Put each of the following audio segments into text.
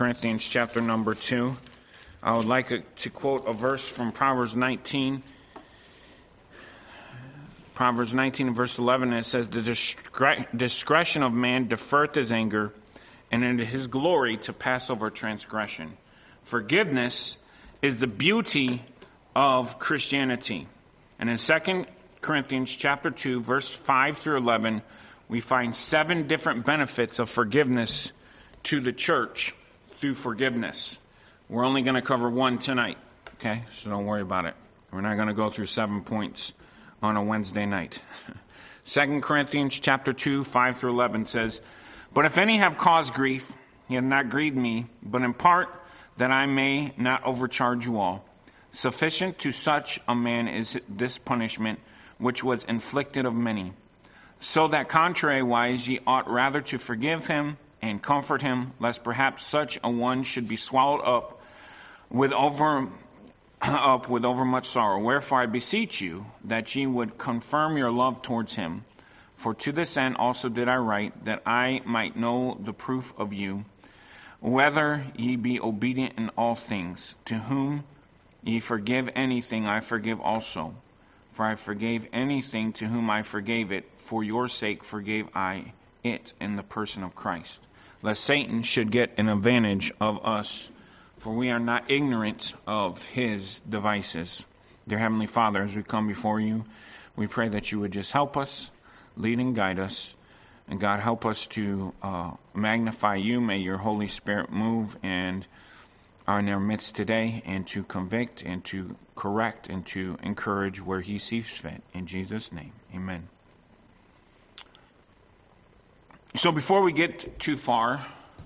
Corinthians chapter number 2. I would like to quote a verse from Proverbs 19. Proverbs 19 and verse 11, it says, "The discretion of man deferreth his anger, and in his glory to pass over transgression." Forgiveness is the beauty of Christianity. And in 2 Corinthians chapter 2, verse 5 through 11, we find 7 different benefits of forgiveness to the church through forgiveness. We're only going to cover one tonight, okay? So don't worry about it. We're not going to go through 7 points on a Wednesday night. 2 Corinthians chapter 2, 5 through 11 says, "But if any have caused grief, he hath not grieved me, but in part that I may not overcharge you all. Sufficient to such a man is this punishment, which was inflicted of many. So that contrariwise ye ought rather to forgive him and comfort him, lest perhaps such a one should be swallowed up with overmuch sorrow. Wherefore I beseech you that ye would confirm your love towards him. For to this end also did I write, that I might know the proof of you, whether ye be obedient in all things. To whom ye forgive anything, I forgive also. For I forgave anything to whom I forgave it. For your sake forgave I it in the person of Christ, lest Satan should get an advantage of us. For we are not ignorant of his devices." Dear Heavenly Father, as we come before you, we pray that you would just help us, lead and guide us. And God, help us to magnify you. May your Holy Spirit move and are in our midst today, and to convict and to correct and to encourage where he sees fit. In Jesus' name, amen. So before we get too far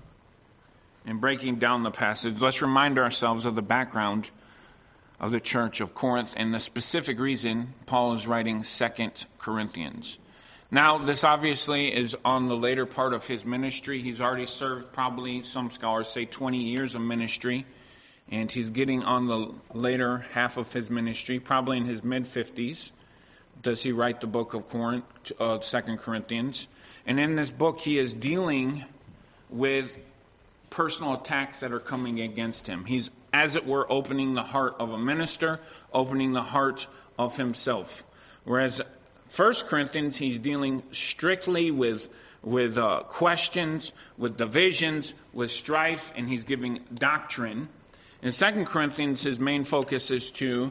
in breaking down the passage, let's remind ourselves of the background of the church of Corinth and the specific reason Paul is writing 2 Corinthians. Now, this obviously is on the later part of his ministry. He's already served probably, some scholars say, 20 years of ministry. And he's getting on the later half of his ministry, probably in his mid-50s. Does he write the book of 2 Corinthians? And in this book, he is dealing with personal attacks that are coming against him. He's, as it were, opening the heart of a minister, opening the heart of himself. Whereas 1 Corinthians, he's dealing strictly with questions, with divisions, with strife, and he's giving doctrine. In 2 Corinthians, his main focus is to,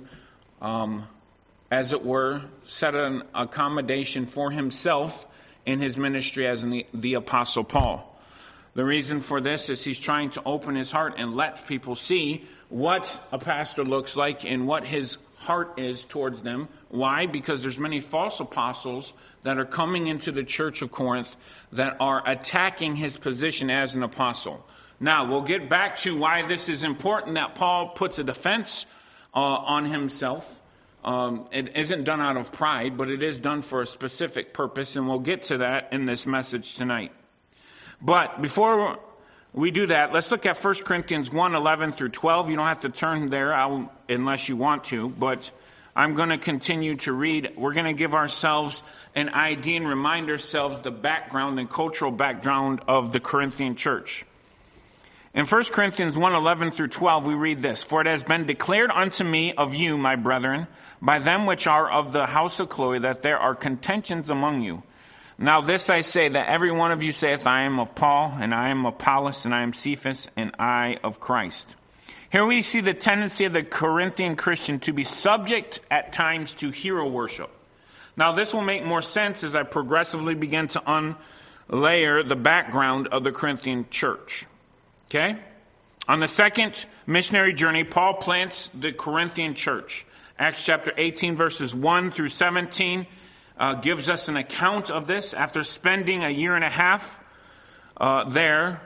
as it were, set an accommodation for himself in his ministry as the Apostle Paul. The reason for this is he's trying to open his heart and let people see what a pastor looks like and what his heart is towards them. Why? Because there's many false apostles that are coming into the church of Corinth that are attacking his position as an apostle. Now, we'll get back to why this is important that Paul puts a defense on himself. It isn't done out of pride, but it is done for a specific purpose, and we'll get to that in this message tonight. But before we do that, let's look at 1 Corinthians 1, 11 through 12. You don't have to turn there unless you want to, but I'm going to continue to read. We're going to give ourselves an idea and remind ourselves the background and cultural background of the Corinthian church. In 1 Corinthians 1, 11 through 12, we read this: "For it has been declared unto me of you, my brethren, by them which are of the house of Chloe, that there are contentions among you. Now this I say, that every one of you saith, I am of Paul, and I am of Apollos, and I am Cephas, and I of Christ." Here we see the tendency of the Corinthian Christian to be subject at times to hero worship. Now this will make more sense as I progressively begin to unlayer the background of the Corinthian church. Okay? On the second missionary journey, Paul plants the Corinthian church. Acts chapter 18, verses 1 through 17 gives us an account of this. After spending a year and a half there,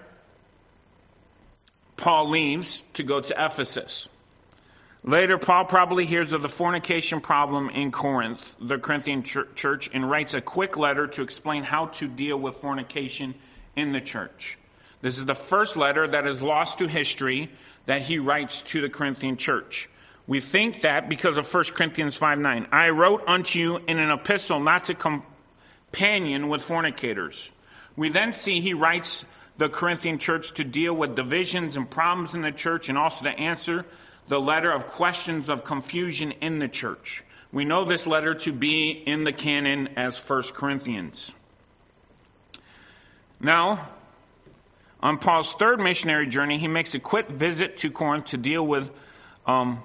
Paul leaves to go to Ephesus. Later, Paul probably hears of the fornication problem in Corinth, the Corinthian church, and writes a quick letter to explain how to deal with fornication in the church. This is the first letter that is lost to history that he writes to the Corinthian church. We think that because of 1 Corinthians 5:9. "I wrote unto you in an epistle not to companion with fornicators." We then see he writes the Corinthian church to deal with divisions and problems in the church, and also to answer the letter of questions of confusion in the church. We know this letter to be in the canon as 1 Corinthians. Now, on Paul's third missionary journey, he makes a quick visit to Corinth to deal with the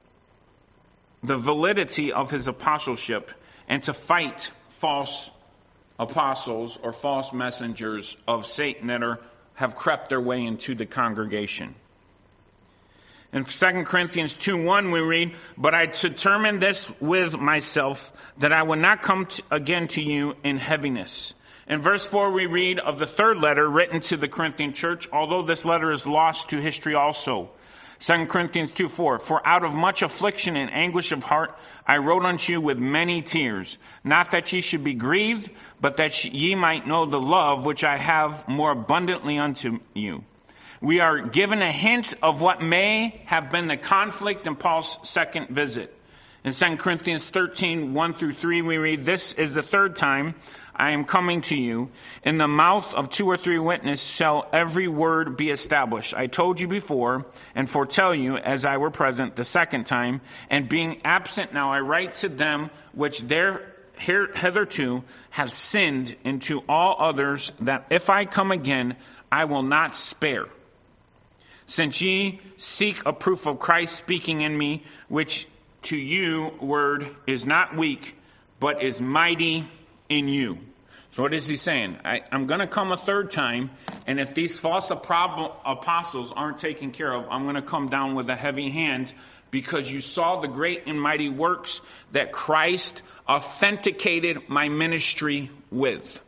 validity of his apostleship and to fight false apostles or false messengers of Satan that have crept their way into the congregation. In 2 Corinthians 2:1 we read, "But I determined this with myself, that I would not come again to you in heaviness." In verse 4 we read of the third letter written to the Corinthian church, although this letter is lost to history also. 2 Corinthians 2:4, "For out of much affliction and anguish of heart I wrote unto you with many tears, not that ye should be grieved, but that ye might know the love which I have more abundantly unto you." We are given a hint of what may have been the conflict in Paul's second visit. In 2 Corinthians 13:1-3 we read, "This is the third time I am coming to you. In the mouth of 2 or 3 witnesses shall every word be established. I told you before, and foretell you, as I were present the second time, and being absent now I write to them which hitherto have sinned, and to all others, that if I come again, I will not spare. Since ye seek a proof of Christ speaking in me, which to you word is not weak, but is mighty in you." So what is he saying? I'm going to come a third time, and if these false apostles aren't taken care of, I'm going to come down with a heavy hand, because you saw the great and mighty works that Christ authenticated my ministry with.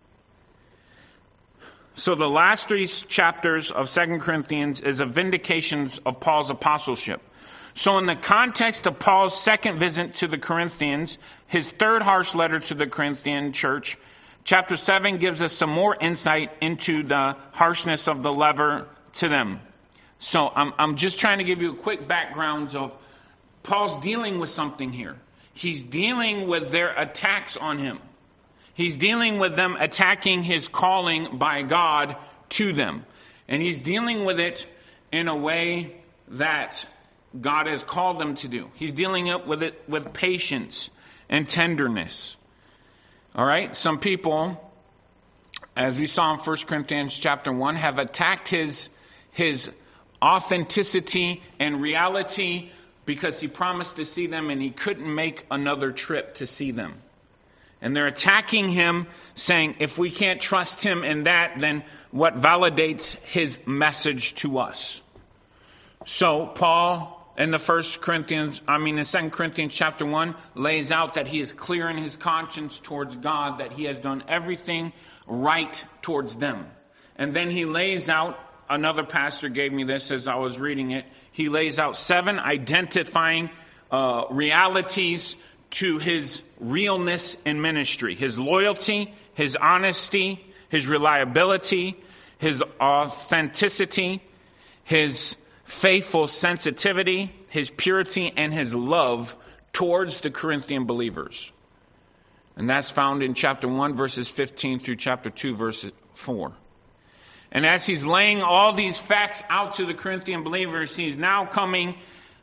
So the last 3 chapters of 2 Corinthians is a vindication of Paul's apostleship. So in the context of Paul's second visit to the Corinthians, his third harsh letter to the Corinthian church, chapter 7 gives us some more insight into the harshness of the letter to them. So I'm just trying to give you a quick background of Paul's dealing with something here. He's dealing with their attacks on him. He's dealing with them attacking his calling by God to them. And he's dealing with it in a way that God has called them to do. He's dealing with it with patience and tenderness. All right? Some people, as we saw in 1 Corinthians chapter 1, have attacked his authenticity and reality because he promised to see them and he couldn't make another trip to see them. And they're attacking him, saying, if we can't trust him in that, then what validates his message to us? So Paul in the 2 Corinthians chapter 1 lays out that he is clear in his conscience towards God, that he has done everything right towards them. And then he lays out, another pastor gave me this as I was reading it, he lays out 7 identifying realities to his realness in ministry: his loyalty, his honesty, his reliability, his authenticity, his faithful sensitivity, his purity, and his love towards the Corinthian believers. And that's found in chapter 1, verses 15 through chapter 2, verse 4. And as he's laying all these facts out to the Corinthian believers, he's now coming.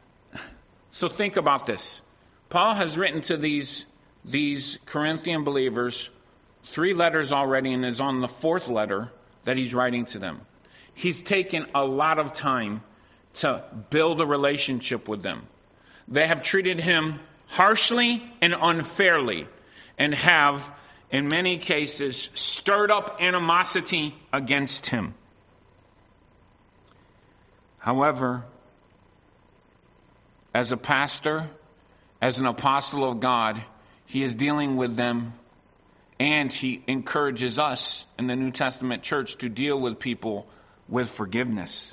So think about this. Paul has written to these Corinthian believers 3 letters already, and is on the 4th letter that he's writing to them. He's taken a lot of time to build a relationship with them. They have treated him harshly and unfairly, and have, in many cases, stirred up animosity against him. However, as a pastor, as an apostle of God, he is dealing with them, and he encourages us in the New Testament church to deal with people with forgiveness.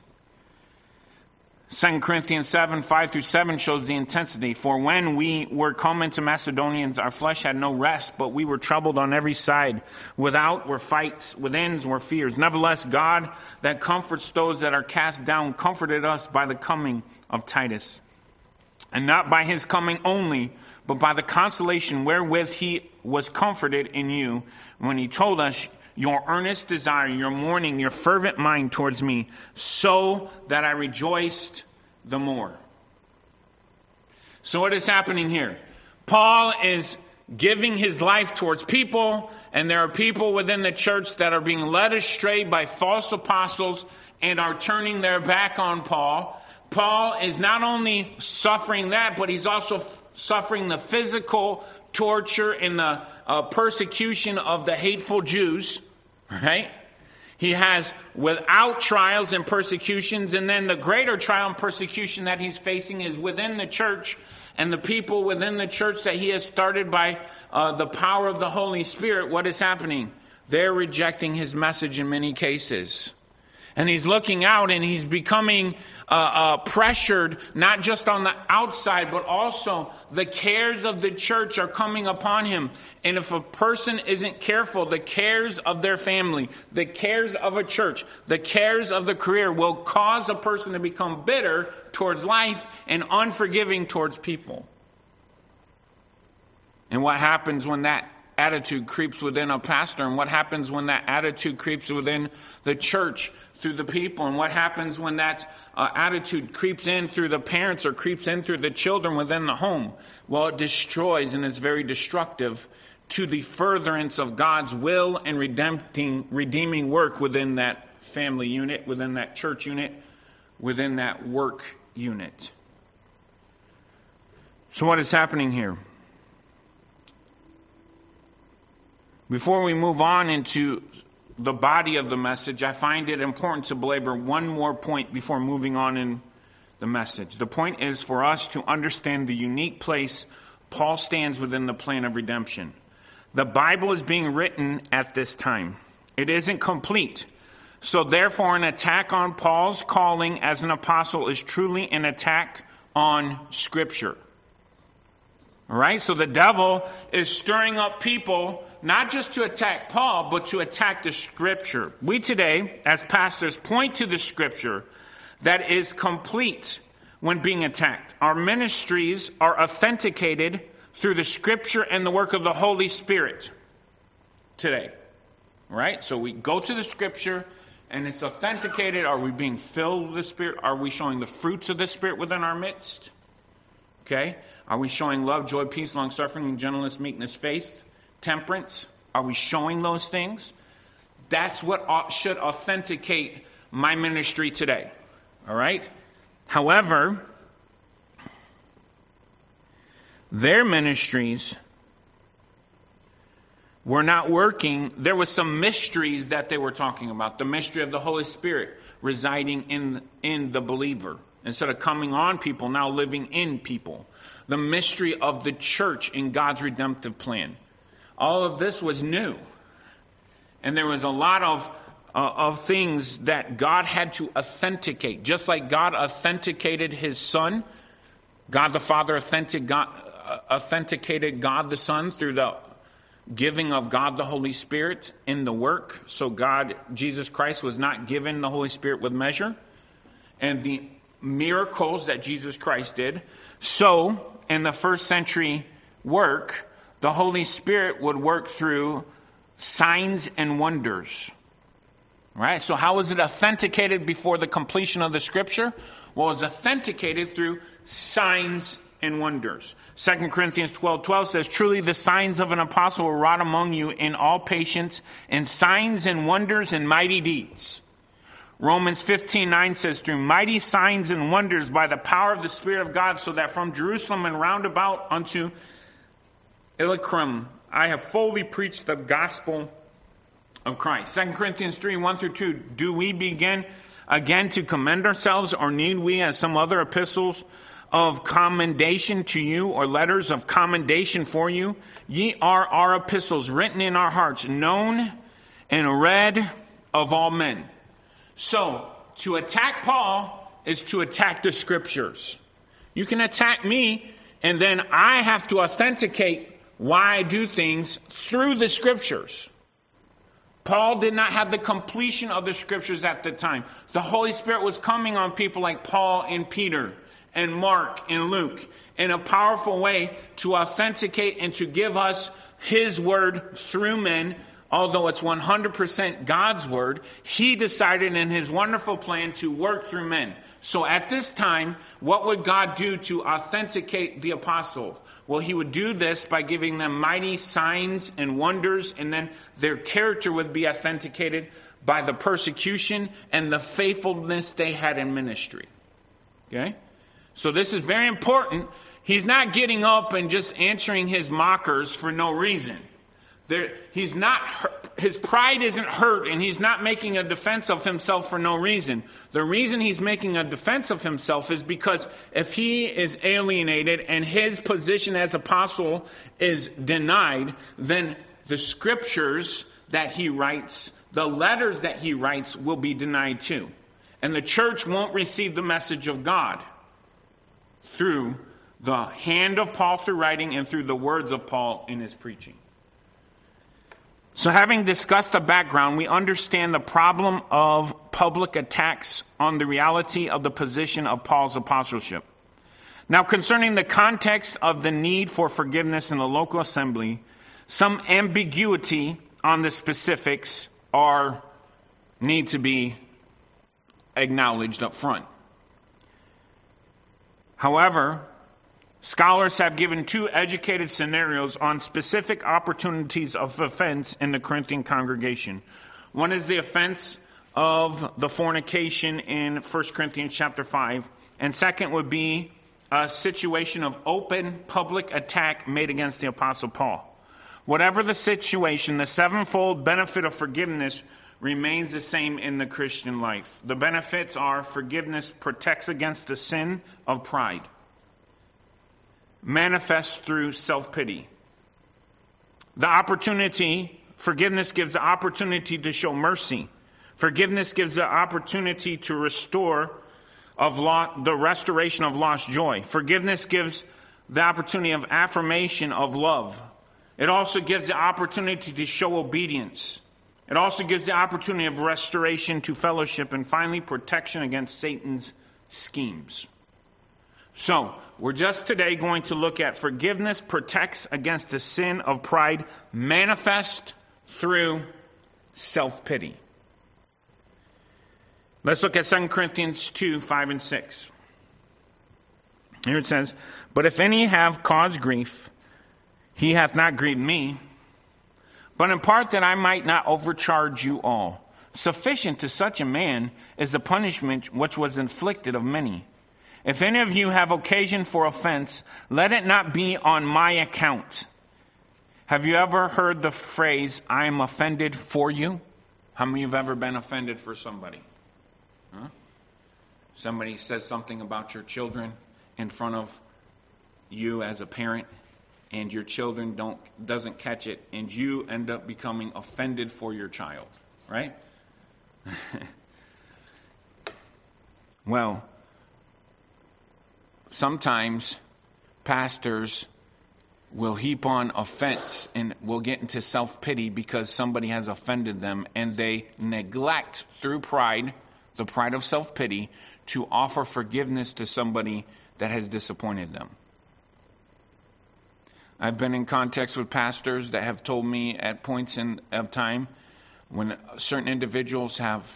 2 Corinthians 7, 5-7 shows the intensity. For when we were come into Macedonia, our flesh had no rest, but we were troubled on every side. Without were fights, within were fears. Nevertheless, God that comforts those that are cast down comforted us by the coming of Titus. And not by his coming only, but by the consolation wherewith he was comforted in you, when he told us your earnest desire, your mourning, your fervent mind towards me, so that I rejoiced the more. So what is happening here? Paul is giving his life towards people, and there are people within the church that are being led astray by false apostles and are turning their back on Paul. Paul is not only suffering that, but he's also suffering the physical torture and the persecution of the hateful Jews, right? He has without trials and persecutions, and then the greater trial and persecution that he's facing is within the church and the people within the church that he has started by the power of the Holy Spirit. What is happening? They're rejecting his message in many cases. And he's looking out and he's becoming pressured, not just on the outside, but also the cares of the church are coming upon him. And if a person isn't careful, the cares of their family, the cares of a church, the cares of the career will cause a person to become bitter towards life and unforgiving towards people. And what happens when that attitude creeps within a pastor, and what happens when that attitude creeps within the church through the people, and what happens when that attitude creeps in through the parents or creeps in through the children within the home? Well, it destroys and it's very destructive to the furtherance of God's will and redeeming work within that family unit, within that church unit, within that work unit. So what is happening here? Before we move on into the body of the message, I find it important to belabor one more point before moving on in the message. The point is for us to understand the unique place Paul stands within the plan of redemption. The Bible is being written at this time. It isn't complete. So therefore, an attack on Paul's calling as an apostle is truly an attack on Scripture. All right, so the devil is stirring up people not just to attack Paul, but to attack the Scripture. We today, as pastors, point to the Scripture that is complete when being attacked. Our ministries are authenticated through the Scripture and the work of the Holy Spirit today. All right, so we go to the Scripture and it's authenticated. Are we being filled with the Spirit? Are we showing the fruits of the Spirit within our midst? Okay. Are we showing love, joy, peace, long-suffering, gentleness, meekness, faith, temperance? Are we showing those things? That's what should authenticate my ministry today. All right? However, their ministries were not working. There was some mysteries that they were talking about. The mystery of the Holy Spirit residing in the believer. Instead of coming on people, now living in people. The mystery of the church in God's redemptive plan. All of this was new. And there was a lot of things that God had to authenticate. Just like God authenticated his Son, God the Father authenticated God the Son through the giving of God the Holy Spirit in the work. So Jesus Christ was not given the Holy Spirit with measure. And the miracles that Jesus Christ did. So, in the first century work, the Holy Spirit would work through signs and wonders. Right? So how was it authenticated before the completion of the Scripture? Well, it was authenticated through signs and wonders. 2 Corinthians 12:12 says, truly the signs of an apostle were wrought among you in all patience, and signs and wonders and mighty deeds. Romans 15:9 says, through mighty signs and wonders by the power of the Spirit of God, so that from Jerusalem and round about unto Illyricum I have fully preached the gospel of Christ. 2 Corinthians 3:1-2, do we begin again to commend ourselves, or need we, as some other epistles of commendation to you, or letters of commendation for you? Ye are our epistles, written in our hearts, known and read of all men. So, to attack Paul is to attack the Scriptures. You can attack me, and then I have to authenticate why I do things through the Scriptures. Paul did not have the completion of the Scriptures at the time. The Holy Spirit was coming on people like Paul and Peter and Mark and Luke in a powerful way to authenticate and to give us His Word through men, although it's 100% God's word, he decided in his wonderful plan to work through men. So at this time, what would God do to authenticate the apostle? Well, he would do this by giving them mighty signs and wonders, and then their character would be authenticated by the persecution and the faithfulness they had in ministry. Okay? So this is very important. He's not getting up and just answering his mockers for no reason. His pride isn't hurt, and he's not making a defense of himself for no reason. The reason he's making a defense of himself is because if he is alienated and his position as apostle is denied, then the scriptures that he writes, the letters that he writes, will be denied too. And the church won't receive the message of God through the hand of Paul through writing and through the words of Paul in his preaching. So having discussed the background, we understand the problem of public attacks on the reality of the position of Paul's apostleship. Now, concerning the context of the need for forgiveness in the local assembly, some ambiguity on the specifics need to be acknowledged up front. However, scholars have given two educated scenarios on specific opportunities of offense in the Corinthian congregation. One is the offense of the fornication in 1 Corinthians chapter 5. And second would be a situation of open public attack made against the Apostle Paul. Whatever the situation, the sevenfold benefit of forgiveness remains the same in the Christian life. The benefits are: forgiveness protects against the sin of pride, manifests through self-pity. Forgiveness gives the opportunity to show mercy. Forgiveness gives the opportunity to restore the restoration of lost joy. Forgiveness gives the opportunity of affirmation of love. It also gives the opportunity to show obedience. It also gives the opportunity of restoration to fellowship, and finally, protection against Satan's schemes. So, we're just today going to look at forgiveness protects against the sin of pride, manifest through self-pity. Let's look at 2 Corinthians 2, 5 and 6. Here it says, "But if any have caused grief, he hath not grieved me, but in part that I might not overcharge you all. Sufficient to such a man is the punishment which was inflicted of many. If any of you have occasion for offense, let it not be on my account." Have you ever heard the phrase, "I am offended for you"? How many of you have ever been offended for somebody? Huh? Somebody says something about your children in front of you as a parent, and your children doesn't catch it, and you end up becoming offended for your child, right? Well, sometimes pastors will heap on offense and will get into self-pity because somebody has offended them, and they neglect through pride, the pride of self-pity, to offer forgiveness to somebody that has disappointed them. I've been in context with pastors that have told me at points of time when certain individuals have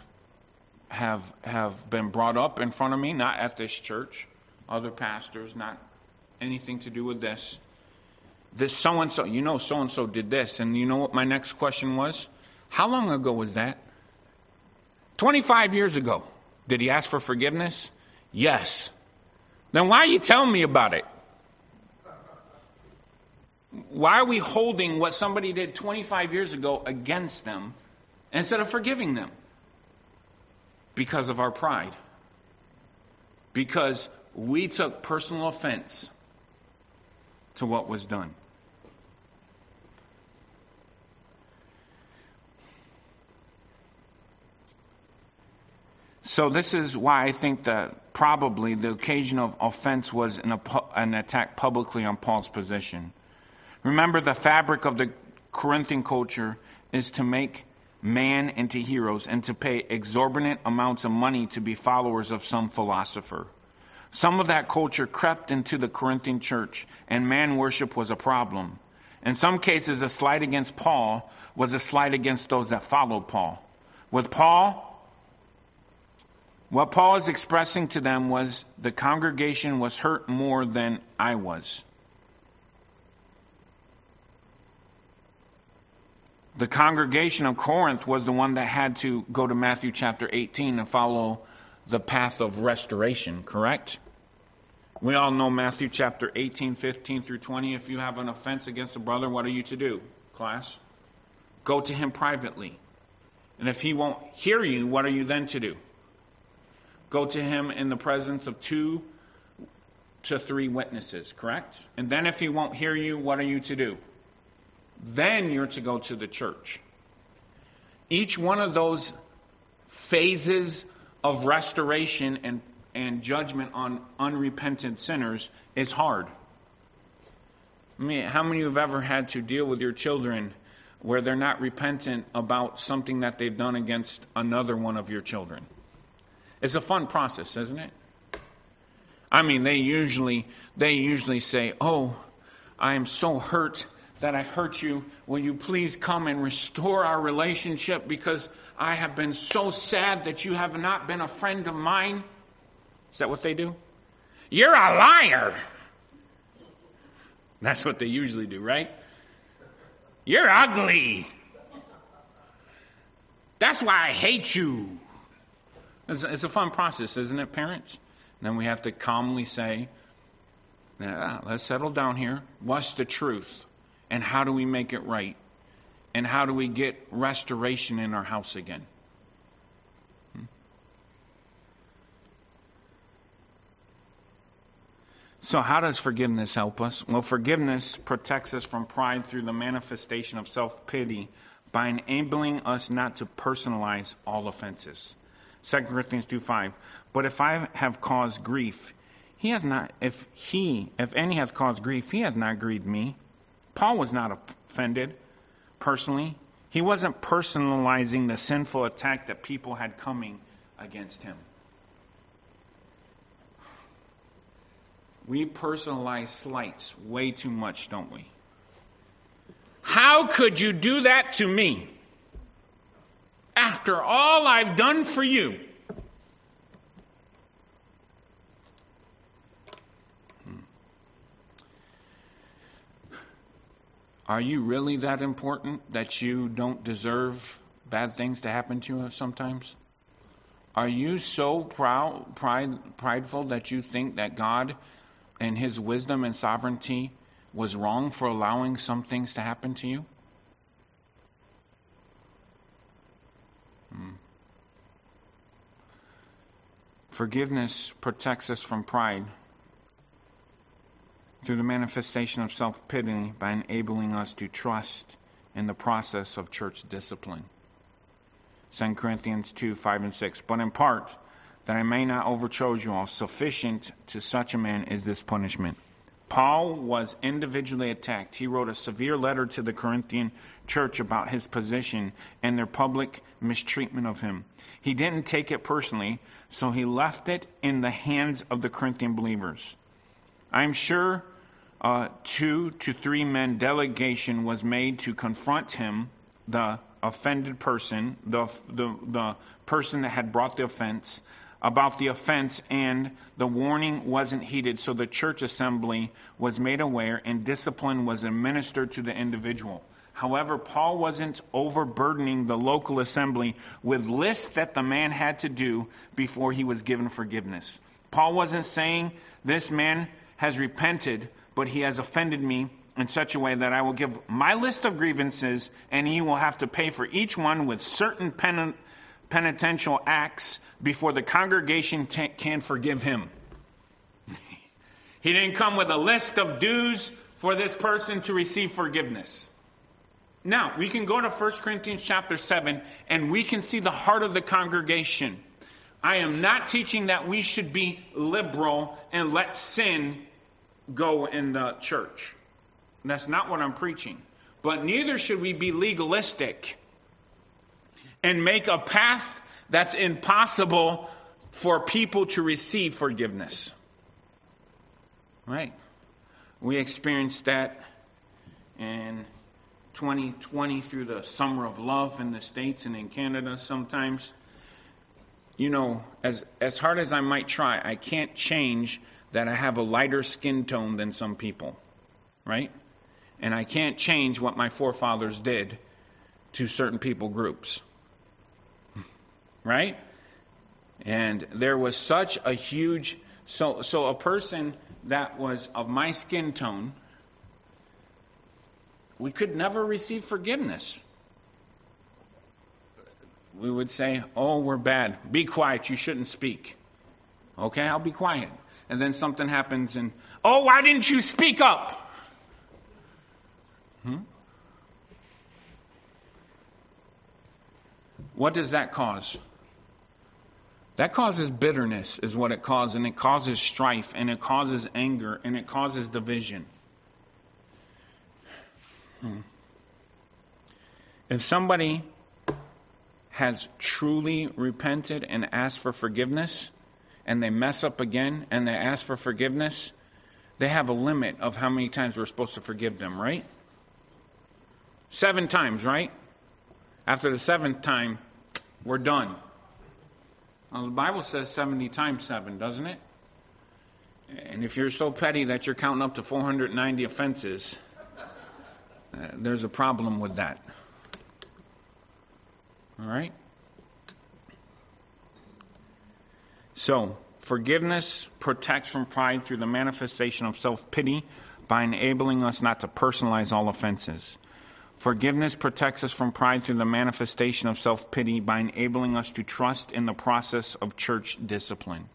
been brought up in front of me, not at this church, other pastors, not anything to do with this. This so-and-so, so-and-so did this. And you know what my next question was? How long ago was that? 25 years ago. Did he ask for forgiveness? Yes. Then why are you telling me about it? Why are we holding what somebody did 25 years ago against them instead of forgiving them? Because of our pride. Because we took personal offense to what was done. So this is why I think that probably the occasion of offense was an attack publicly on Paul's position. Remember, the fabric of the Corinthian culture is to make man into heroes and to pay exorbitant amounts of money to be followers of some philosopher. Some of that culture crept into the Corinthian church, and man worship was a problem. In some cases, a slight against Paul was a slight against those that followed Paul. With Paul, what Paul is expressing to them was the congregation was hurt more than I was. The congregation of Corinth was the one that had to go to Matthew chapter 18 and follow the path of restoration, correct? We all know Matthew chapter 18, 15 through 20. If you have an offense against a brother, what are you to do, class? Go to him privately. And if he won't hear you, what are you then to do? Go to him in the presence of 2 to 3 witnesses, correct? And then if he won't hear you, what are you to do? Then you're to go to the church. Each one of those phases of restoration and judgment on unrepentant sinners is hard. I mean, how many of you have ever had to deal with your children where they're not repentant about something that they've done against another one of your children? It's a fun process, isn't it? I mean, they usually say, "Oh, I am so hurt that I hurt you. Will you please come and restore our relationship because I have been so sad that you have not been a friend of mine?" Is that what they do? "You're a liar." That's what they usually do, right? "You're ugly. That's why I hate you." It's a fun process, isn't it, parents? And then we have to calmly say, let's settle down here. What's the truth? And how do we make it right? And how do we get restoration in our house again? So how does forgiveness help us? Well, forgiveness protects us from pride through the manifestation of self-pity by enabling us not to personalize all offenses. 2 Corinthians 2:5. But if I have caused grief, he has not. If any has caused grief, he has not grieved me. Paul was not offended personally. He wasn't personalizing the sinful attack that people had coming against him. We personalize slights way too much, don't we? How could you do that to me? After all I've done for you. Are you really that important that you don't deserve bad things to happen to you sometimes? Are you so prideful that you think that God and His wisdom and sovereignty was wrong for allowing some things to happen to you? Forgiveness protects us from pride through the manifestation of self-pity by enabling us to trust in the process of church discipline. 2 Corinthians 2:5 and 6. But in part, that I may not overcharge you all, sufficient to such a man is this punishment. Paul was individually attacked. He wrote a severe letter to the Corinthian church about his position and their public mistreatment of him. He didn't take it personally, so he left it in the hands of the Corinthian believers. I'm sure 2 to 3 men delegation was made to confront him, the offended person, the person that had brought the offense, about the offense, and the warning wasn't heeded, so the church assembly was made aware and discipline was administered to the individual. However, Paul wasn't overburdening the local assembly with lists that the man had to do before he was given forgiveness. Paul wasn't saying, this man has repented, but he has offended me in such a way that I will give my list of grievances and he will have to pay for each one with certain penitential acts before the congregation can forgive him. He didn't come with a list of dues for this person to receive forgiveness. Now, we can go to 1 Corinthians chapter 7 and we can see the heart of the congregation. I am not teaching that we should be liberal and let sin go in the church. That's not what I'm preaching. But neither should we be legalistic and make a path that's impossible for people to receive forgiveness. Right? We experienced that in 2020 through the summer of love in the States and in Canada sometimes. You know, as hard as I might try, I can't change that I have a lighter skin tone than some people, right? And I can't change what my forefathers did to certain people groups, right? And there was such a huge, so a person that was of my skin tone, we could never receive forgiveness. We would say, oh, we're bad. Be quiet. You shouldn't speak. Okay, I'll be quiet. And then something happens and, oh, why didn't you speak up? What does that cause? That causes bitterness is what it causes, and it causes strife, and it causes anger, and it causes division. If somebody has truly repented and asked for forgiveness, and they mess up again, and they ask for forgiveness, they have a limit of how many times we're supposed to forgive them, right? 7 times, right? After the 7th time, we're done. Well, the Bible says 70 times 7, doesn't it? And if you're so petty that you're counting up to 490 offenses, there's a problem with that. All right? So, forgiveness protects from pride through the manifestation of self-pity by enabling us not to personalize all offenses. Forgiveness protects us from pride through the manifestation of self-pity by enabling us to trust in the process of church discipline.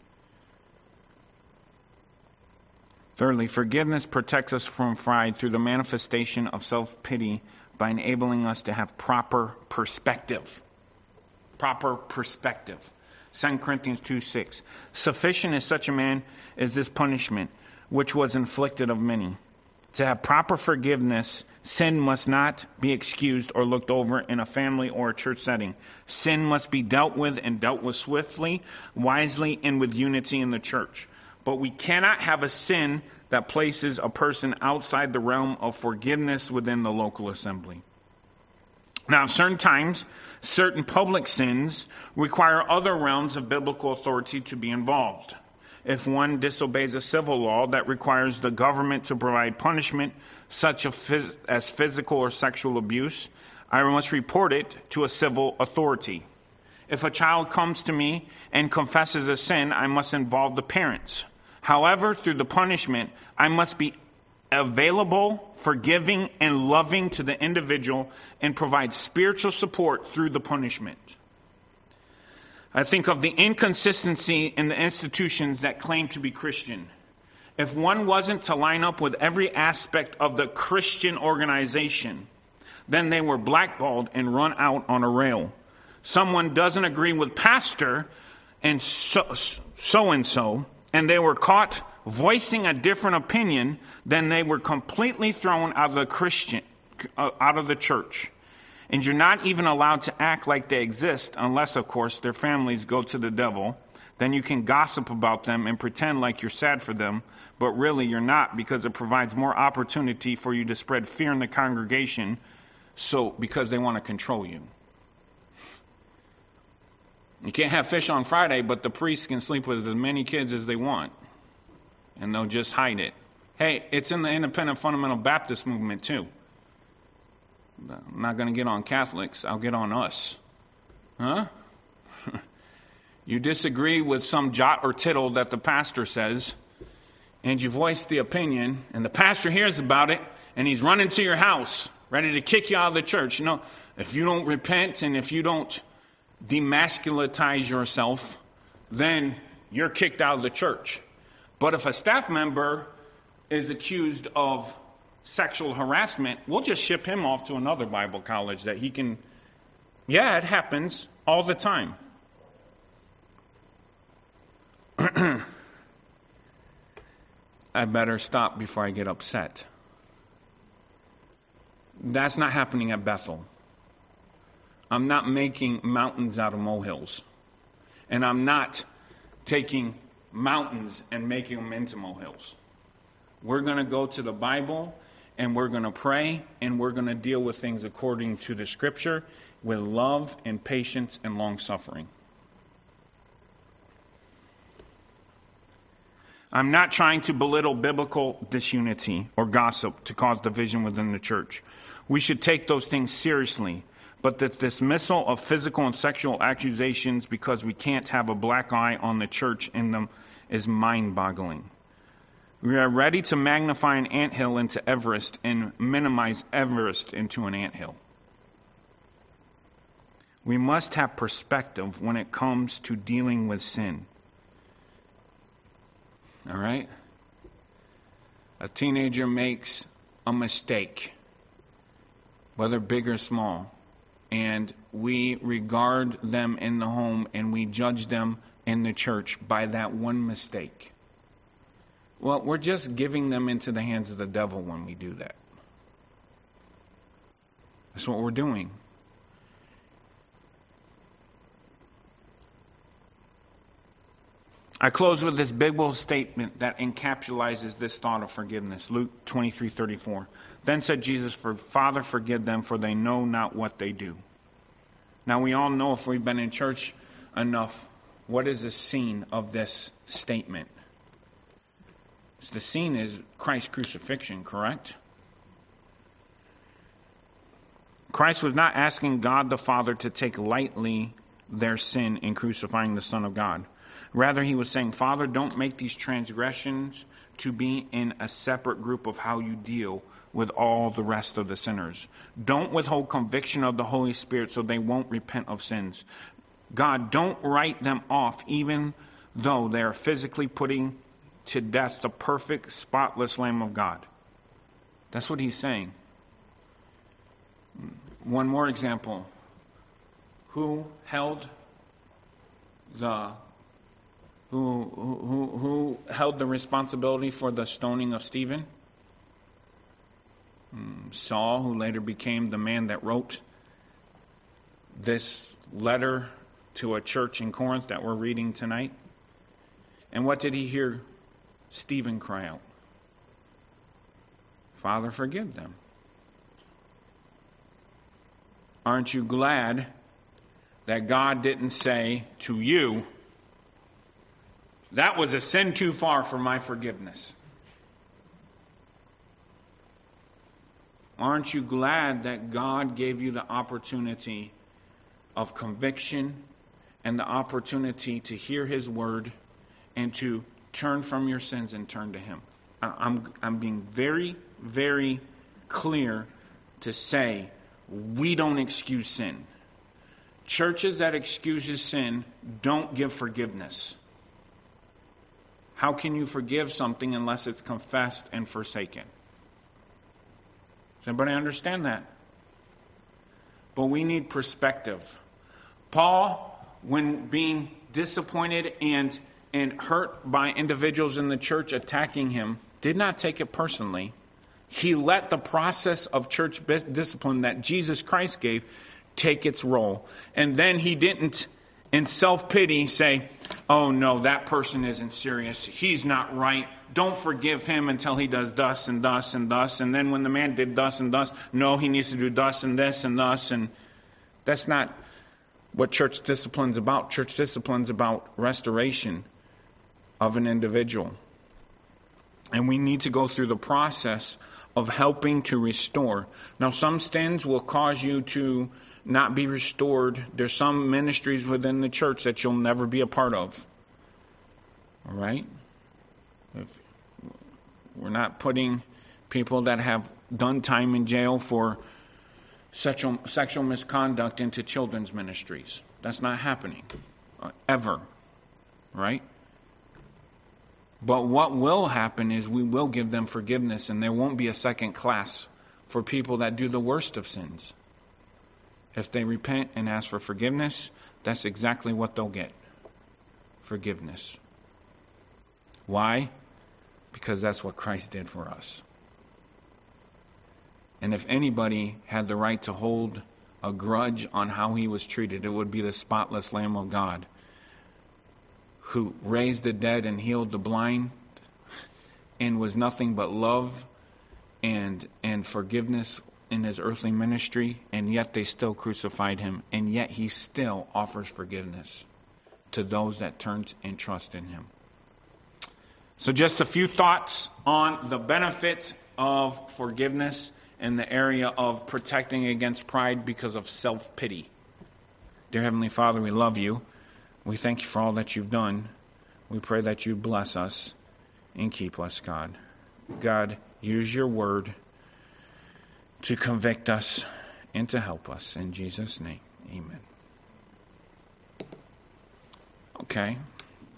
Thirdly, forgiveness protects us from pride through the manifestation of self-pity by enabling us to have proper perspective. Proper perspective. 2 Corinthians 2:6. Sufficient is such a man as this punishment, which was inflicted of many. To have proper forgiveness, sin must not be excused or looked over in a family or a church setting. Sin must be dealt with and dealt with swiftly, wisely, and with unity in the church. But we cannot have a sin that places a person outside the realm of forgiveness within the local assembly. Now, certain times, certain public sins require other realms of biblical authority to be involved. If one disobeys a civil law that requires the government to provide punishment, such as physical or sexual abuse, I must report it to a civil authority. If a child comes to me and confesses a sin, I must involve the parents. However, through the punishment, I must be available, forgiving, and loving to the individual and provide spiritual support through the punishment. I think of the inconsistency in the institutions that claim to be Christian. If one wasn't to line up with every aspect of the Christian organization, then they were blackballed and run out on a rail. Someone doesn't agree with pastor and so-and-so, and they were caught voicing a different opinion, then they were completely thrown out of the church. And you're not even allowed to act like they exist unless, of course, their families go to the devil. Then you can gossip about them and pretend like you're sad for them, but really you're not, because it provides more opportunity for you to spread fear in the congregation, because they want to control you. You can't have fish on Friday, but the priests can sleep with as many kids as they want, and they'll just hide it. Hey, it's in the independent fundamental Baptist movement too. I'm not going to get on Catholics. I'll get on us. Huh? You disagree with some jot or tittle that the pastor says, and you voice the opinion, and the pastor hears about it, and he's running to your house, ready to kick you out of the church. You know, if you don't repent and if you don't demasculatize yourself, then you're kicked out of the church. But if a staff member is accused of sexual harassment, we'll just ship him off to another Bible college that he can. Yeah, it happens all the time. I better stop before I get upset. That's not happening at Bethel. I'm not making mountains out of molehills. And I'm not taking mountains and making them into molehills. We're going to go to the Bible, and we're going to pray, and we're going to deal with things according to the Scripture with love and patience and long-suffering. I'm not trying to belittle biblical disunity or gossip to cause division within the church. We should take those things seriously. But the dismissal of physical and sexual accusations because we can't have a black eye on the church in them is mind-boggling. We are ready to magnify an anthill into Everest and minimize Everest into an anthill. We must have perspective when it comes to dealing with sin. All right? A teenager makes a mistake, whether big or small, and we regard them in the home and we judge them in the church by that one mistake. Well, we're just giving them into the hands of the devil when we do that. That's what we're doing. I close with this biblical statement that encapsulates this thought of forgiveness. Luke 23:34. Then said Jesus, Father, forgive them, for they know not what they do. Now we all know, if we've been in church enough, what is the scene of this statement? The scene is Christ's crucifixion, correct? Christ was not asking God the Father to take lightly their sin in crucifying the Son of God. Rather, he was saying, Father, don't make these transgressions to be in a separate group of how you deal with all the rest of the sinners. Don't withhold conviction of the Holy Spirit so they won't repent of sins. God, don't write them off even though they are physically putting to death the perfect, spotless Lamb of God. That's what he's saying. One more example. Who held the responsibility for the stoning of Stephen? Saul, who later became the man that wrote this letter to a church in Corinth that we're reading tonight. And what did he hear Stephen cry out? Father, forgive them. Aren't you glad that God didn't say to you, that was a sin too far for my forgiveness? Aren't you glad that God gave you the opportunity of conviction and the opportunity to hear His word and to turn from your sins and turn to Him? I'm being very, very clear to say we don't excuse sin. Churches that excuses sin don't give forgiveness. How can you forgive something unless it's confessed and forsaken? Does anybody understand that? But we need perspective. Paul, when being disappointed and hurt by individuals in the church attacking him, did not take it personally. He let the process of church discipline that Jesus Christ gave take its role. And then he didn't, in self-pity, say, oh no, that person isn't serious. He's not right. Don't forgive him until he does thus and thus and thus. And then when the man did thus and thus, no, he needs to do thus and this and thus. And that's not what church discipline's about. Church discipline's about restoration of an individual. And we need to go through the process of helping to restore. Now, some sins will cause you to not be restored. There's some ministries within the church that you'll never be a part of. All right? If we're not putting people that have done time in jail for sexual misconduct into children's ministries. That's not happening. Ever. Right? But what will happen is we will give them forgiveness, and there won't be a second class for people that do the worst of sins. If they repent and ask for forgiveness, that's exactly what they'll get. Forgiveness. Why? Because that's what Christ did for us. And if anybody had the right to hold a grudge on how he was treated, it would be the spotless Lamb of God, who raised the dead and healed the blind and was nothing but love and forgiveness in his earthly ministry, and yet they still crucified him, and yet he still offers forgiveness to those that turn and trust in him. So just a few thoughts on the benefit of forgiveness in the area of protecting against pride because of self-pity. Dear Heavenly Father, we love you. We thank you for all that you've done. We pray that you bless us and keep us, God. God, use your word to convict us and to help us. In Jesus' name, amen. Okay.